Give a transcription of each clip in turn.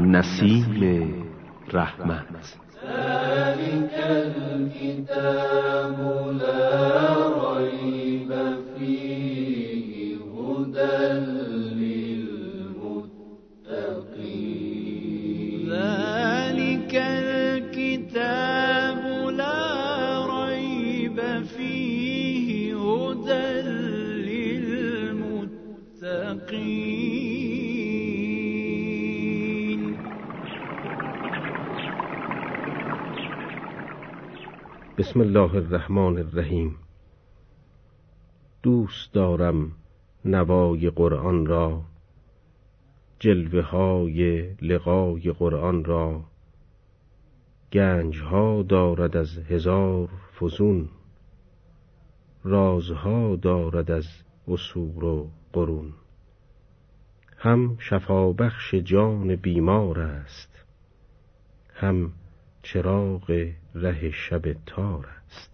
نسیم رحمت. ذلك الكتاب لا ريب فيه هدى للمتقين. ذلك الكتاب لا ريب فيه هدى للمتقين. بسم الله الرحمن الرحیم. دوست دارم نوای قرآن را، جلوه های لقای قرآن را. گنج ها دارد از هزار فزون، رازها دارد از عصور و قرون. هم شفابخش جان بیمار است، هم چراغ ره شب تار است.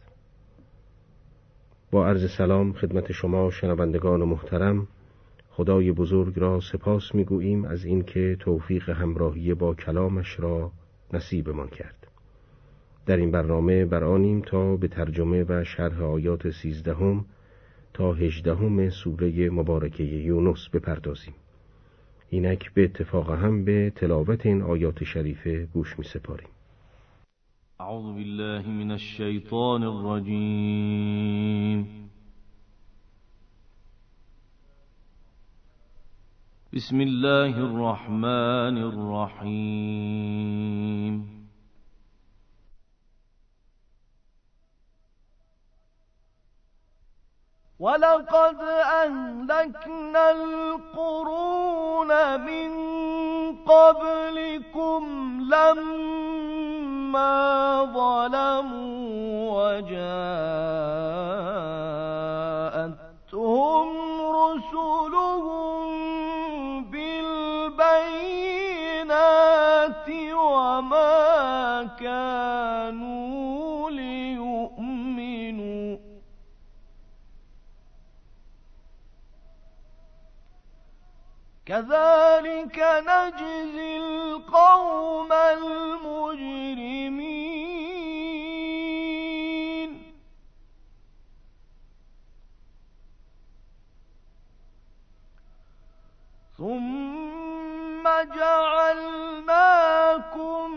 با عرض سلام خدمت شما شنوندگان محترم، خدای بزرگ را سپاس می‌گوییم از اینکه توفیق همراهی با کلامش را نصیبمان کرد. در این برنامه بر آنیم تا به ترجمه و شرح آیات 13 تا 18 سوره مبارکه یونس بپردازیم. اینک به اتفاق هم به تلاوت این آیات شریفه گوش می‌سپاریم. اعوذ بالله من الشیطان الرجیم. بسم الله الرحمن الرحیم. ولقد أهلكنا القرون من قبلكم لما ظلموا وجاءتهم رسلهم بالبينات وما كانوا ليؤمنوا كذلك نجزي القوم المجرمين. ثم جعلناكم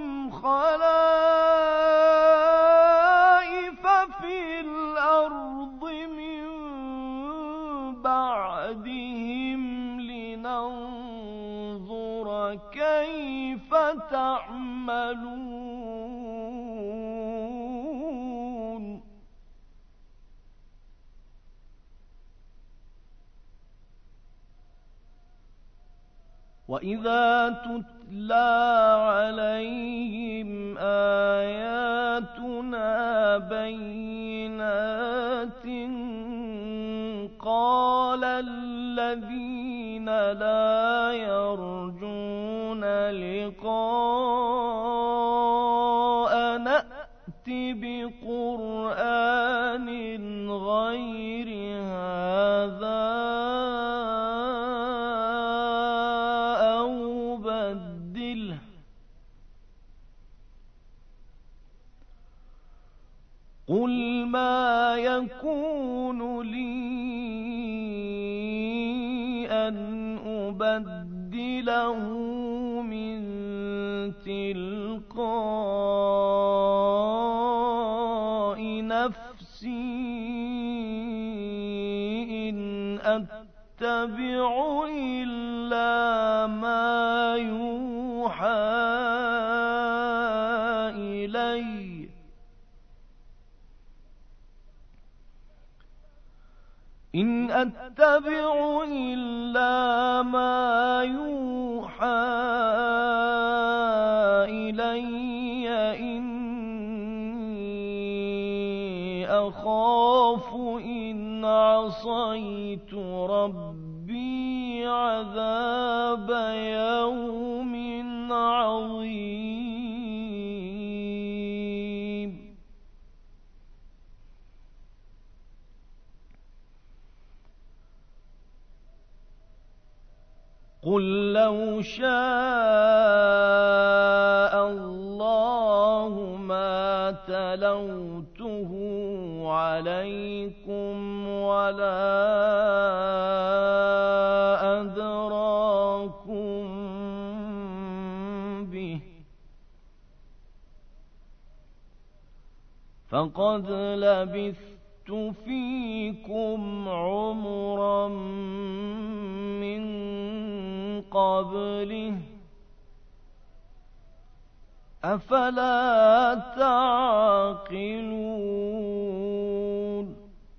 خلائف في الأرض من بعدهم لننظر كيف تعملون. وإذا تتلى عليهم آياتنا بينات قال الذين لا يرجون لقاءنا ائت بقرآن غير هذا أو بدله قل ما يكون لي أن أبدله من تلقاء نفسي إن أتبع إلا ما يوحى إلي إن أتبع إلا ما يوحى إلي إني أخاف إن عصيت ربي عذاب يوم عظيم. قل لو شاء تلوته عليكم ولا أدراكم به فقد لبثت فيكم عمرا من قبله أفلا تعقلون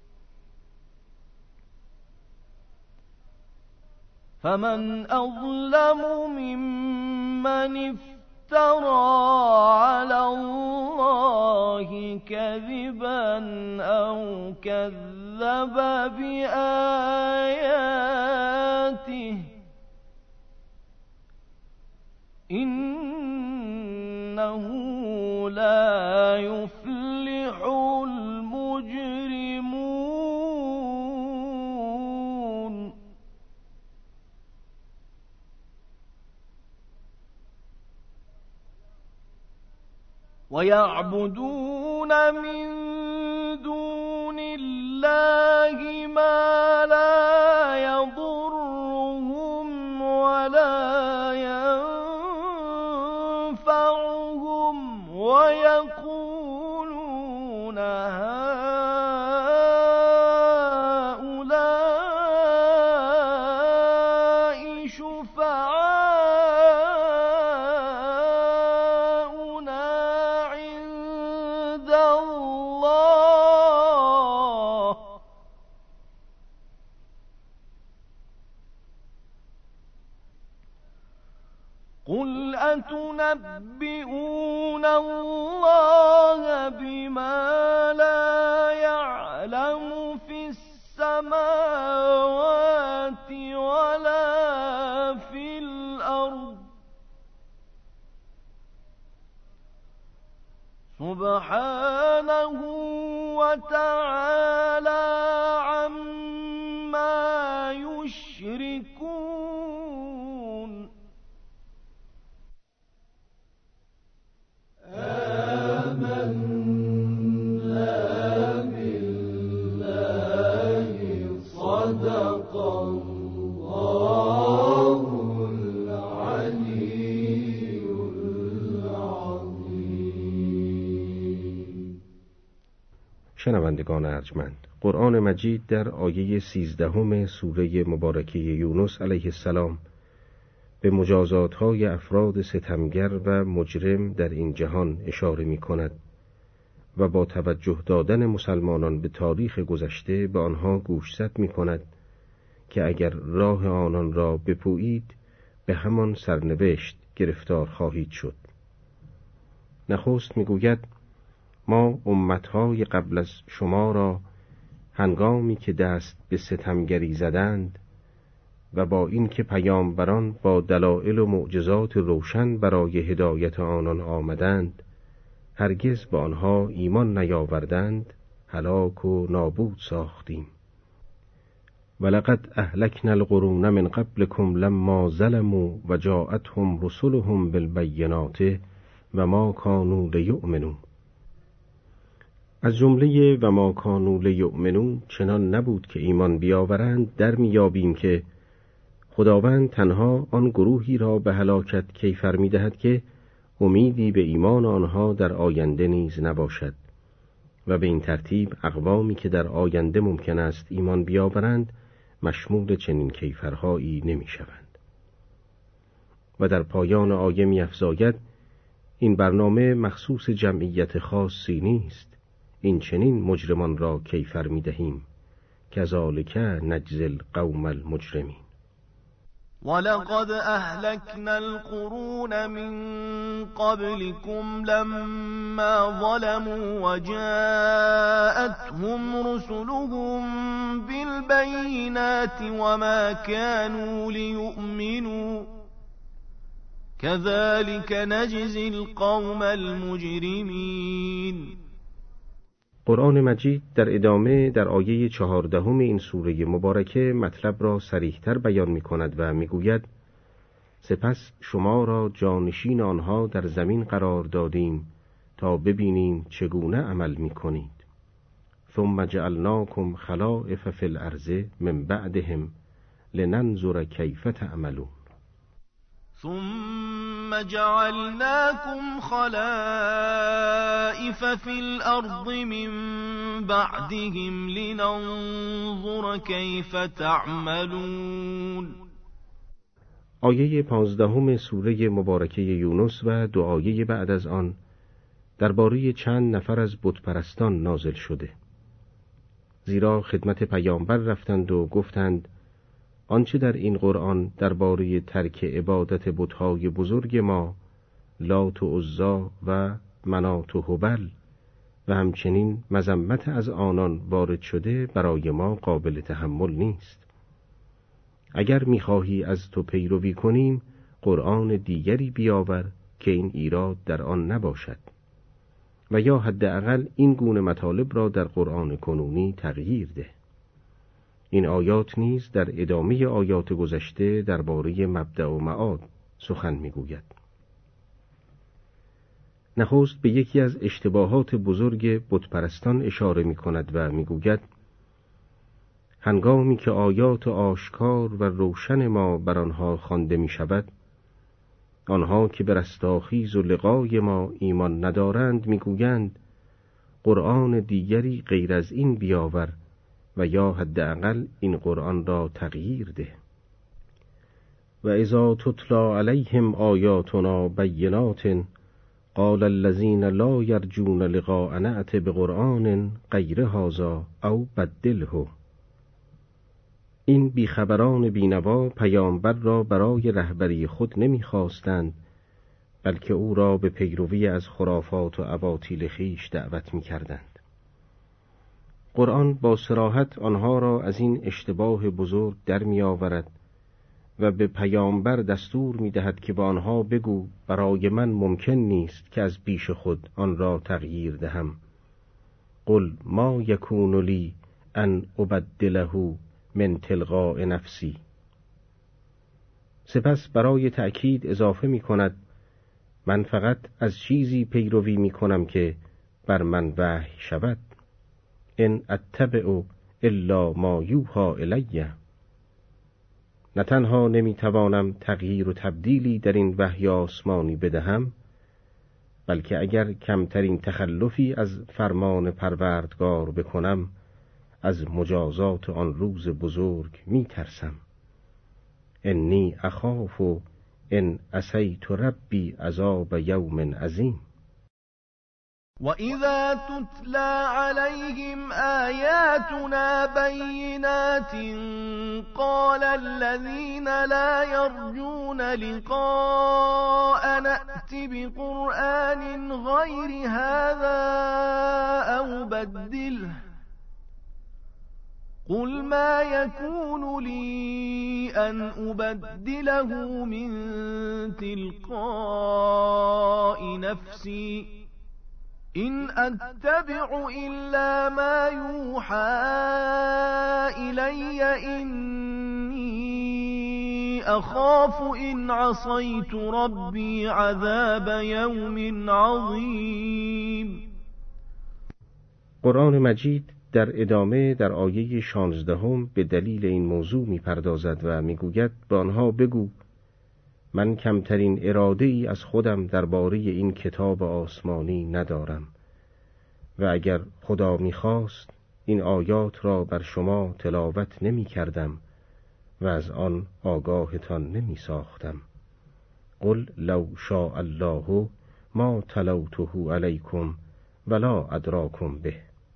فمن أظلم ممن افترى على الله كذبا أو كذب بآياته إنه لا يفلح المجرمون ويعبدون من دون الله ما لا يضرهم ولا ينفعهم ويقولون هؤلاء شفعاؤنا عند الله قل أتنبئون الله بما لا يعلم في السماوات ولا في الأرض سبحانه وتعالى عما يشركون آمنا بالله صدق الله العلي العظيم. شنوندگان ارجمند، قرآن مجید در آیه 13 سوره مبارکه یونس علیه السلام به مجازات‌های افراد ستمگر و مجرم در این جهان اشاره می‌کند و با توجه دادن مسلمانان به تاریخ گذشته به آنها گوشزد می‌کند که اگر راه آنان را بپویید به همان سرنوشت گرفتار خواهید شد. نخست می‌گوید ما امت‌های قبل از شما را هنگامی که دست به ستمگری زدند و با این که پیامبران با دلائل و معجزات روشن برای هدایت آنان آمدند هرگز به آنها ایمان نیاوردند هلاک و نابود ساختیم. ولقد اهلکنا القرون من قبلکم لما ظلموا و جاءتهم رسلهم بالبینات و ما کانوا لیؤمنوا. از جمله و ما کانوا لیؤمنوا چنان نبود که ایمان بیاورند در میابیم که خداوند تنها آن گروهی را به هلاکت کیفر می‌دهد که امیدی به ایمان آنها در آینده نیز نباشد و به این ترتیب اقوامی که در آینده ممکن است ایمان بیاورند مشمول چنین کیفرهایی نمی‌شوند. و در پایان آیه می‌افزاید این برنامه مخصوص جمعیت خاصی نیست، این چنین مجرمان را کیفر می‌دهیم کذالک نجزی القوم المجرمین. ولقد أهلكنا القرون من قبلكم لما ظلموا وجاءتهم رسلهم بالبينات وما كانوا ليؤمنوا كذلك نجزي القوم المجرمين. قرآن مجید در ادامه در آیه 14 این سوره مبارکه مطلب را صریح‌تر بیان می‌کند و می‌گوید سپس شما را جانشین آنها در زمین قرار دادیم تا ببینیم چگونه عمل می‌کنید. ثم جعلناکم خلائف فی الارض من بعدهم لننظر کیف تعملون. ثم جعلناكم خلائف في الأرض من بعدهم لننظر كيف تعملون. آیه 15 سوره مبارکه یونس و دعایه بعد از آن درباره چند نفر از بتپرستان نازل شده. زیرا خدمت پیامبر رفتند و گفتند آنچه در این قرآن درباره ترک عبادت بت‌های بزرگ ما لات و عزی و منات و هبل و همچنین مذمت از آنان وارد شده برای ما قابل تحمل نیست. اگر می‌خواهی از تو پیروی کنیم قرآن دیگری بیاور که این ایراد در آن نباشد و یا حداقل این گونه مطالب را در قرآن کنونی تغییر ده. این آیات نیز در ادامه آیات گذشته درباره مبدأ و معاد سخن می‌گوید. نخست به یکی از اشتباهات بزرگ بتپرستان اشاره می‌کند و می‌گوید هنگامی که آیات آشکار و روشن ما بر آنها خوانده می‌شود، آنها که به رستاخیز و لقای ما ایمان ندارند می‌گویند قرآن دیگری غیر از این بیاور و یا حداقل این قرآن را تغییر ده. و اذا تتلی علیهم آیاتنا بینات قال الذین لا یرجون لقاءنا ائت بقرآن غیر هذا او بدله. این بیخبران بینوا پیامبر را برای رهبری خود نمیخواستند، بلکه او را به پیروی از خرافات و اباطیل خویش دعوت میکردند. قرآن با صراحت آنها را از این اشتباه بزرگ در میآورد و به پیامبر دستور میدهد که با آنها بگو برای من ممکن نیست که از پیش خود آن را تغییر دهم. قل ما یکون لی ان ابدله من تلقاء نفسی. سپس برای تأکید اضافه می کند من فقط از چیزی پیروی می کنم که بر من وحی شود. ان اتبع الا ما یوحی الی. نه تنها نمی توانم تغییر و تبدیلی در این وحی آسمانی بدهم، بلکه اگر کمترین تخلفی از فرمان پروردگار بکنم از مجازات آن روز بزرگ می ترسم. انی اخاف ان عصیت ربی عذاب یوم عظیم. وَإِذَا تُتْلَى عَلَيْهِمْ آيَاتُنَا بَيِّنَاتٍ قَالَ الَّذِينَ لَا يَرْجُونَ لِقَاءَنَا ائْتِ بِقُرْآنٍ غَيْرِ هَذَا أَوْ بَدِّلْهُ قُلْ مَا يَكُونُ لِي أَنْ أُبَدِّلَهُ مِنْ تِلْقَاءِ نَفْسِي إِنْ أَتَّبِعُ إِلَّا مَا يُوحَى إِلَيَّ إِنِّي أَخَافُ إِنْ عَصَيْتُ رَبِّي عَذَابَ يَوْمٍ عَظِيمٍ. قرآن مجید در ادامه در آیه 16 به دلیل این موضوع می‌پردازد و می‌گوید به آنها بگو من کمترین اراده ای از خودم درباره این کتاب آسمانی ندارم و اگر خدا می‌خواست این آیات را بر شما تلاوت نمی‌کردم و از آن آگاهتان نمی‌ساختم. قل لو شاء الله ما تلوته علیکم ولا ادراکم به.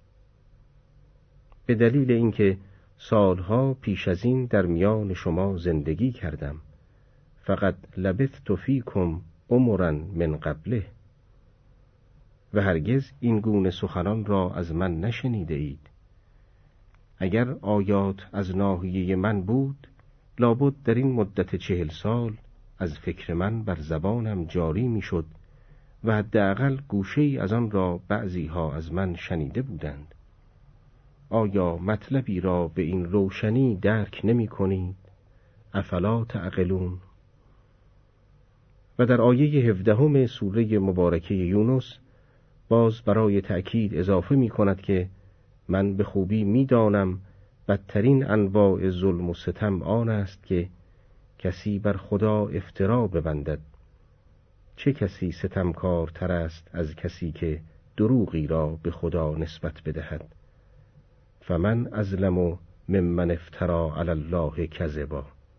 به دلیل اینکه سالها پیش از این در میان شما زندگی کردم، فقط لبثت فیکم عمرا من قبله، و هرگز این گونه سخنان را از من نشنیده اید. اگر آیات از ناحیه من بود، لابد در این مدت 40 سال از فکر من بر زبانم جاری میشد و حداقل گوشه‌ای از آن را بعضی ها از من شنیده بودند. آیا مطلبی را به این روشنی درک نمی کنید؟ افلا تعقلون. و در آیه 17 سوره مبارکه یونس باز برای تأکید اضافه می کند که من به خوبی می دانم بدترین انواع ظلم و ستم آن است که کسی بر خدا افترا ببندد. چه کسی ستمکارتر است از کسی که دروغی را به خدا نسبت بدهد؟ فمن اظلم ممن افترا علی الله کذبا.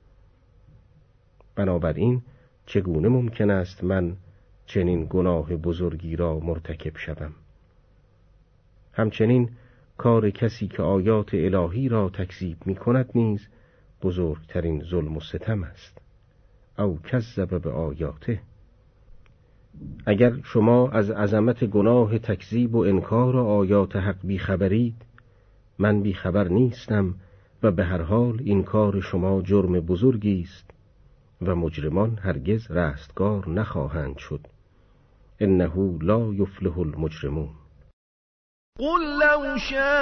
بنابراین چگونه ممکن است من چنین گناه بزرگی را مرتکب شوم؟ همچنین کار کسی که آیات الهی را تکذیب می کند نیز بزرگترین ظلم و ستم است. او کذب به آیاته. اگر شما از عظمت گناه تکذیب و انکار آیات حق بیخبرید، من بیخبر نیستم و به هر حال این کار شما جرم بزرگی است و مجرمان هرگز رستگار نخواهند شد. انه لا یفلح المجرمون. قل لو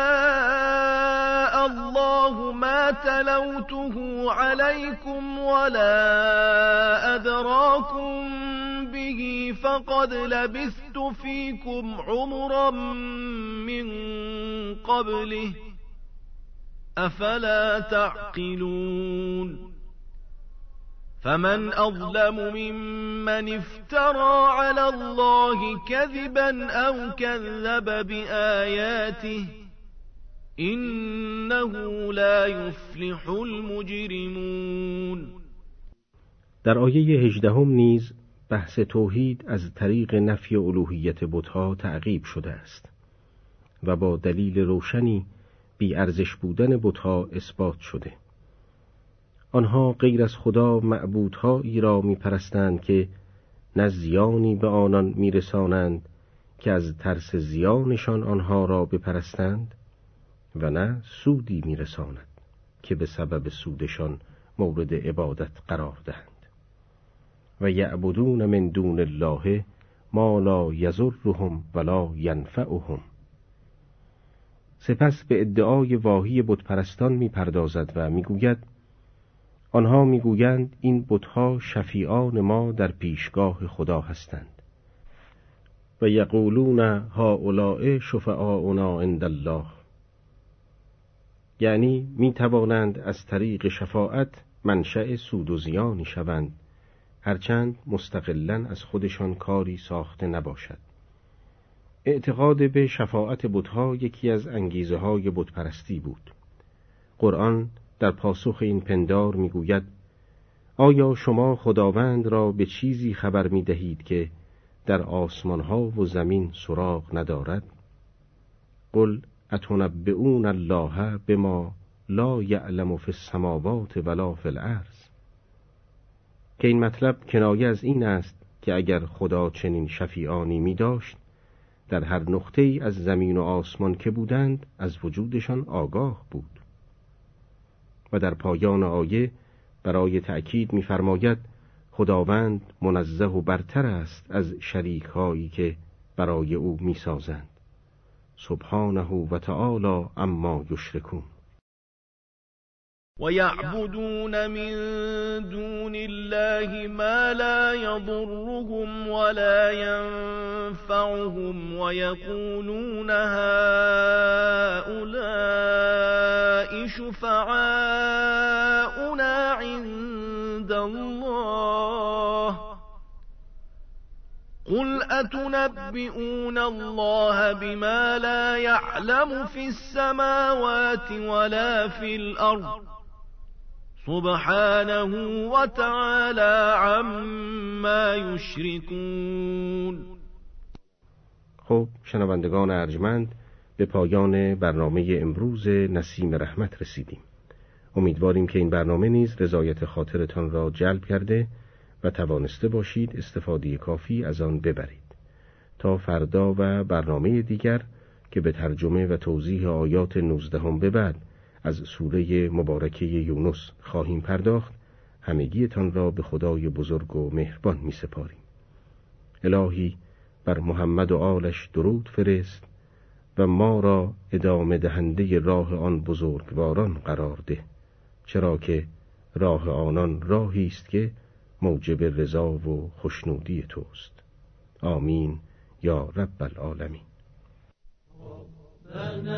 شاء الله ما تلوته عليكم ولا أدراكم به فقد لبثت فيكم عمرا من قبله أفلا تعقلون فمن أظلم ممن افترى على الله كذبا أو كذب بآياته إنه لا يفلح المجرمون. در آیه 18 نیز بحث توحید از طریق نفی الوهیت بت‌ها تعقیب شده است و با دلیل روشنی بی ارزش بودن بت‌ها اثبات شده. آنها غیر از خدا معبودهایی را می‌پرستند که نه زیانی به آنان می‌رسانند که از ترس زیانشان آنها را بپرستند و نه سودی می‌رساند که به سبب سودشان مورد عبادت قرار دهند. و یعبدون من دون الله ما لا یضرهم ولا ینفعهم. سپس به ادعای واهی بتپرستان می‌پردازد و می‌گوید آنها میگویند این بت‌ها شفیعان ما در پیشگاه خدا هستند. و یقولون هؤلاء شفعاؤنا عند الله. یعنی میتوانند از طریق شفاعت منشأ سود و زیانی شوند، هرچند مستقلاً از خودشان کاری ساخته نباشد. اعتقاد به شفاعت بت‌ها یکی از انگیزه‌های بتپرستی بود. قرآن در پاسخ این پندار میگوید آیا شما خداوند را به چیزی خبر میدهید که در آسمانها و زمین سراغ ندارد؟ قل اتنبئون الله بما لا یعلم فی السماوات ولا فی الارض. که این مطلب کنایه از این است که اگر خدا چنین شفیعانی می داشت، در هر نقطه‌ای از زمین و آسمان که بودند از وجودشان آگاه بود. و در پایان آیه برای تأکید می‌فرماید خداوند منزه و برتر است از شریک‌هایی که برای او می‌سازند. سبحانه و تعالی عما یشرکون. ويعبدون من دون الله ما لا يضرهم ولا ينفعهم ويقولون هؤلاء شفعاؤنا عند الله قل أتنبئون الله بما لا يعلم في السماوات ولا في الأرض سبحانه وتعالى عما يشركون. خب شنوندگان ارجمند، به پایان برنامه امروز نسیم رحمت رسیدیم. امیدواریم که این برنامه نیز رضایت خاطرتان را جلب کرده و توانسته باشید استفاده کافی از آن ببرید. تا فردا و برنامه دیگر که به ترجمه و توضیح آیات 19 به بعد از سوره مبارکه یونس خواهیم پرداخت، همگیتان را به خدای بزرگ و مهربان می سپاریم. الهی بر محمد و آلش درود فرست و ما را ادامه دهنده راه آن بزرگواران قرار ده، چرا که راه آنان راهی است که موجب رضا و خوشنودی توست. آمین یا رب العالمین. ربنا